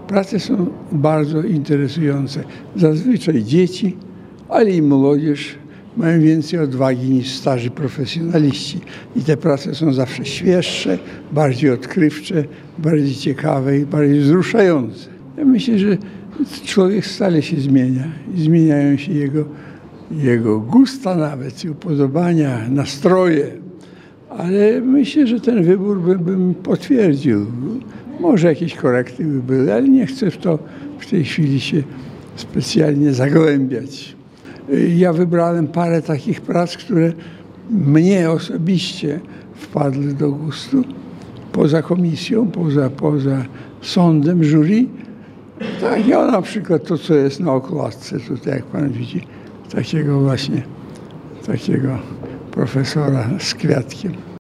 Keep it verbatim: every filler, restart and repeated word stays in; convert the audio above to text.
Prace są bardzo interesujące. Zazwyczaj dzieci, ale i młodzież mają więcej odwagi niż starzy profesjonaliści. I te prace są zawsze świeższe, bardziej odkrywcze, bardziej ciekawe i bardziej wzruszające. Ja myślę, że człowiek stale się zmienia i zmieniają się jego, jego gusta nawet, upodobania, nastroje. Ale myślę, że ten wybór bym, bym potwierdził. Może jakieś korekty by były, ale nie chcę w to w tej chwili się specjalnie zagłębiać. Ja wybrałem parę takich prac, które mnie osobiście wpadły do gustu. Poza komisją, poza, poza sądem, jury. Tak, ja na przykład to, co jest na okładce tutaj, jak pan widzi, takiego właśnie, takiego profesora z kwiatkiem.